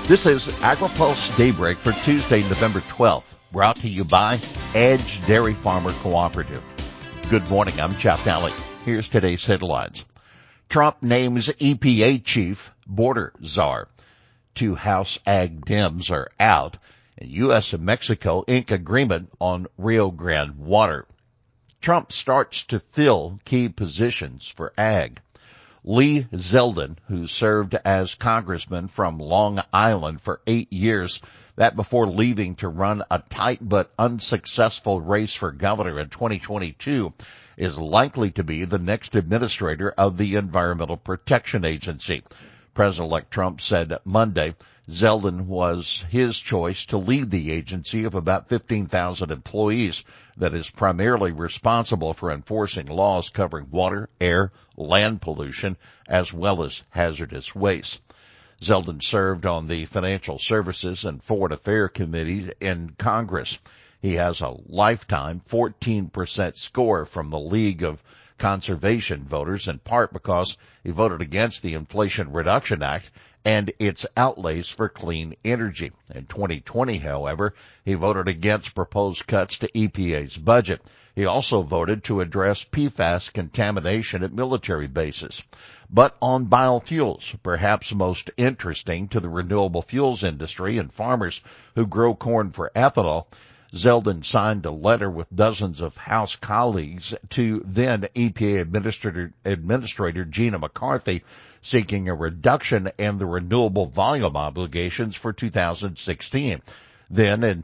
This is AgriPulse Daybreak for Tuesday, November 12th, brought to you by Edge Dairy Farmer Cooperative. Good morning, I'm Chap Daly. Here's today's headlines. Trump names EPA chief border czar. Two House Ag Dems are out, and U.S. and Mexico ink agreement on Rio Grande water. Trump starts to fill key positions for Ag. Lee Zeldin, who served as congressman from Long Island for 8 years, that before leaving to run a tight but unsuccessful race for governor in 2022, is likely to be the next administrator of the Environmental Protection Agency. President-elect Trump said Monday Zeldin was his choice to lead the agency of about 15,000 employees that is primarily responsible for enforcing laws covering water, air, land pollution, as well as hazardous waste. Zeldin served on the Financial Services and Foreign Affairs Committee in Congress. He has a lifetime 14% score from the League of Conservation voters, in part because he voted against the Inflation Reduction Act and its outlays for clean energy. In 2020, however, he voted against proposed cuts to EPA's budget. He also voted to address PFAS contamination at military bases. But on biofuels, perhaps most interesting to the renewable fuels industry and farmers who grow corn for ethanol, Zeldin signed a letter with dozens of House colleagues to then EPA Administrator Gina McCarthy seeking a reduction in the renewable volume obligations for 2016. Then in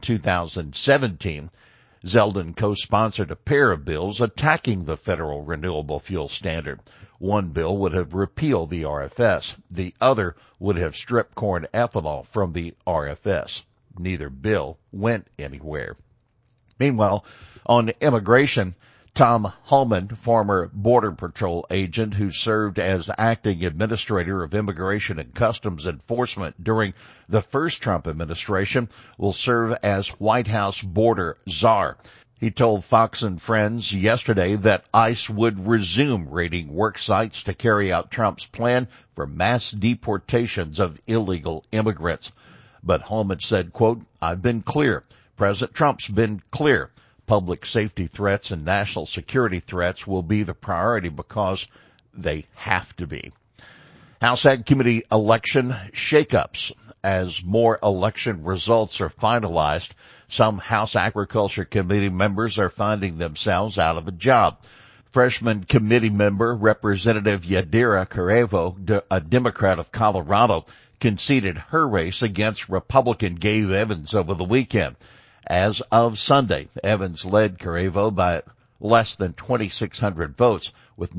2017, Zeldin co-sponsored a pair of bills attacking the federal renewable fuel standard. One bill would have repealed the RFS. The other would have stripped corn ethanol from the RFS. Neither bill went anywhere. Meanwhile, on immigration, Tom Homan, former Border Patrol agent who served as acting administrator of Immigration and Customs Enforcement during the first Trump administration, will serve as White House border czar. He told Fox and Friends yesterday that ICE would resume raiding work sites to carry out Trump's plan for mass deportations of illegal immigrants. But Homan said, quote, "I've been clear. President Trump's been clear. Public safety threats and national security threats will be the priority because they have to be." House Ag Committee election shakeups. As more election results are finalized, some House Agriculture Committee members are finding themselves out of a job. Freshman committee member Representative Yadira Caravo, a Democrat of Colorado, conceded her race against Republican Gabe Evans over the weekend. As of Sunday, Evans led Caravo by less than 2,600 votes, with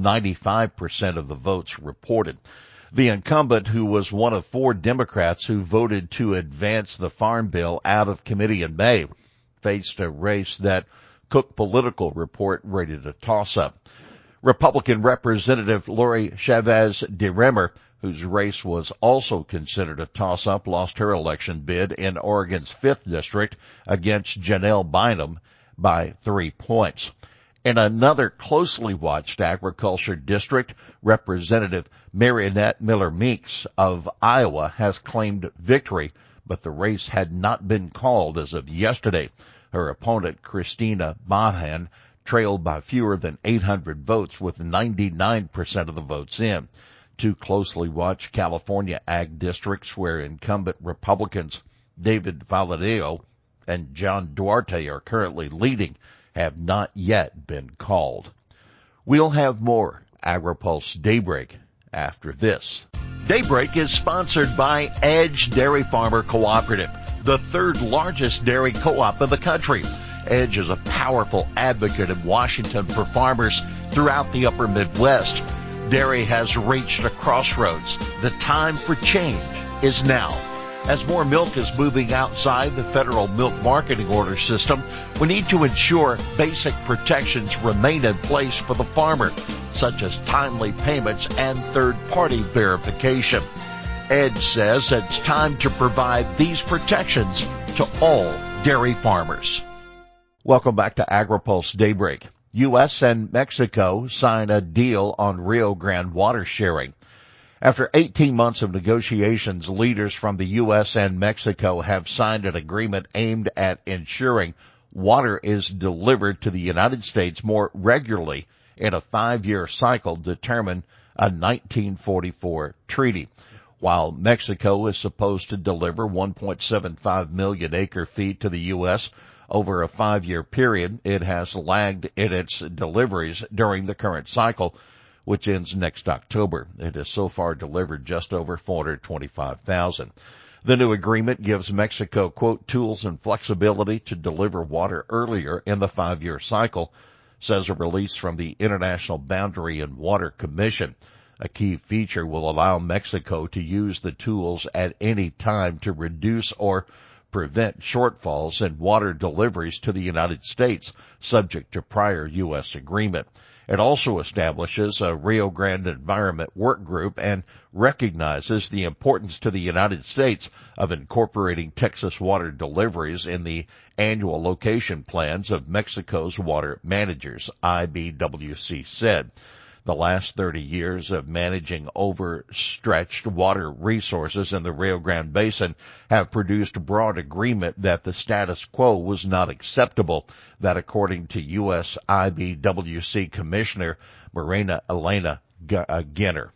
95% of the votes reported. The incumbent, who was one of 4 Democrats who voted to advance the Farm Bill out of committee in May, faced a race that Cook Political Report rated a toss-up. Republican Representative Lori Chavez DeRemer, whose race was also considered a toss-up, lost her election bid in Oregon's 5th district against Janelle Bynum by 3 points. In another closely watched agriculture district, Representative Marionette Miller Meeks of Iowa has claimed victory, but the race had not been called as of yesterday. Her opponent, Christina Mohan, trailed by fewer than 800 votes with 99% of the votes in. 2 closely watched California ag districts where incumbent Republicans David Valadao and John Duarte are currently leading have not yet been called. We'll have more AgriPulse Daybreak after this. Daybreak is sponsored by Edge Dairy Farmer Cooperative, the 3rd largest dairy co-op in the country. Edge is a powerful advocate in Washington for farmers throughout the upper Midwest. Dairy has reached a crossroads. The time for change is now. As more milk is moving outside the federal milk marketing order system, we need to ensure basic protections remain in place for the farmer, such as timely payments and third-party verification. Edge says it's time to provide these protections to all dairy farmers. Welcome back to AgriPulse Daybreak. U.S. and Mexico sign a deal on Rio Grande water sharing. After 18 months of negotiations, leaders from the U.S. and Mexico have signed an agreement aimed at ensuring water is delivered to the United States more regularly in a 5-year cycle determined a 1944 treaty. While Mexico is supposed to deliver 1.75 million acre-feet to the U.S. over a 5-year period, it has lagged in its deliveries during the current cycle, which ends next October. It has so far delivered just over 425,000. The new agreement gives Mexico, quote, tools and flexibility to deliver water earlier in the 5-year cycle, says a release from the International Boundary and Water Commission. A key feature will allow Mexico to use the tools at any time to reduce or prevent shortfalls in water deliveries to the United States, subject to prior U.S. agreement. It also establishes a Rio Grande Environment Work Group and recognizes the importance to the United States of incorporating Texas water deliveries in the annual location plans of Mexico's water managers, IBWC said. The last 30 years of managing overstretched water resources in the Rio Grande Basin have produced broad agreement that the status quo was not acceptable, that according to U.S. IBWC Commissioner Marina Elena Ginner.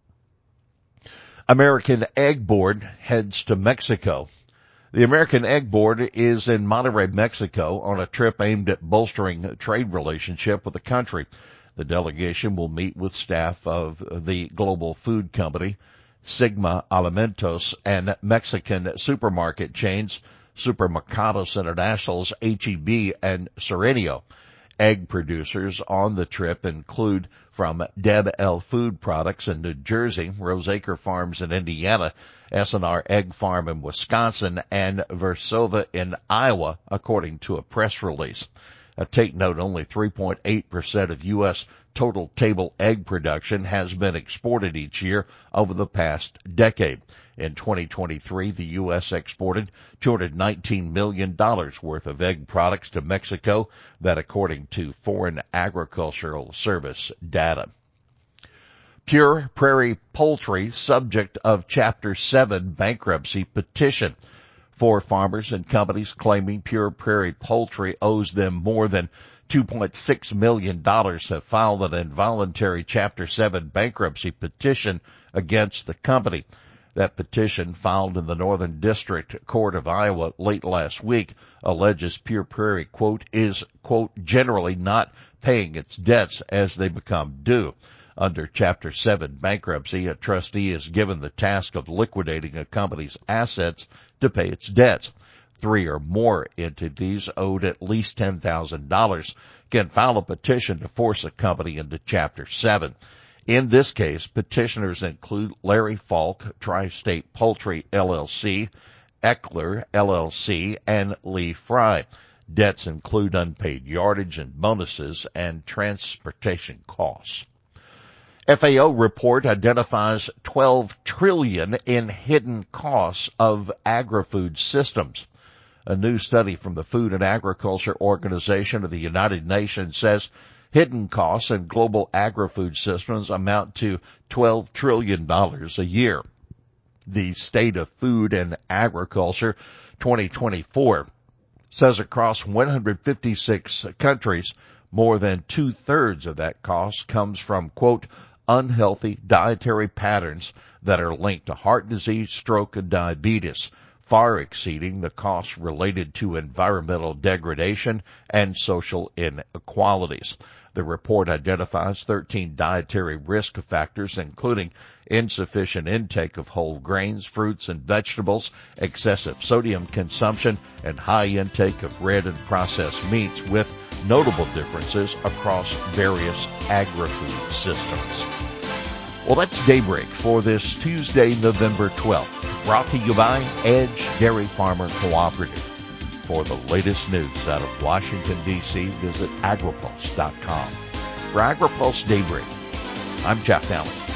American Egg Board heads to Mexico. The American Egg Board is in Monterrey, Mexico on a trip aimed at bolstering a trade relationship with the country. The delegation will meet with staff of the global food company, Sigma Alimentos, and Mexican supermarket chains, Supermercados International's H-E-B and Serenio. Egg producers on the trip include from Deb L Food Products in New Jersey, Roseacre Farms in Indiana, S&R Egg Farm in Wisconsin, and Versova in Iowa, according to a press release. Take note, only 3.8% of U.S. total table egg production has been exported each year over the past decade. In 2023, the U.S. exported $219 million worth of egg products to Mexico, that according to Foreign Agricultural Service data. Pure Prairie Poultry, subject of Chapter 7 bankruptcy petition. 4 farmers and companies claiming Pure Prairie Poultry owes them more than $2.6 million have filed an involuntary Chapter 7 bankruptcy petition against the company. That petition, filed in the Northern District Court of Iowa late last week, alleges Pure Prairie, quote, is, quote, generally not paying its debts as they become due. Under Chapter 7 bankruptcy, a trustee is given the task of liquidating a company's assets to pay its debts. 3 or more entities owed at least $10,000 can file a petition to force a company into Chapter 7. In this case, petitioners include Larry Falk, Tri-State Poultry, LLC, Eckler, LLC, and Lee Fry. Debts include unpaid yardage and bonuses and transportation costs. FAO report identifies $12 trillion in hidden costs of agri-food systems. A new study from the Food and Agriculture Organization of the United Nations says hidden costs in global agri-food systems amount to $12 trillion a year. The State of Food and Agriculture 2024 says across 156 countries, more than 2/3 of that cost comes from, quote, unhealthy dietary patterns that are linked to heart disease, stroke, and diabetes, far exceeding the costs related to environmental degradation and social inequalities. The report identifies 13 dietary risk factors, including insufficient intake of whole grains, fruits, and vegetables, excessive sodium consumption, and high intake of red and processed meats, with notable differences across various agri-food systems. Well, that's Daybreak for this Tuesday, November 12th, brought to you by Edge Dairy Farmer Cooperative. For the latest news out of Washington, D.C., visit agripulse.com. For AgriPulse Daybreak, I'm Jeff Allen.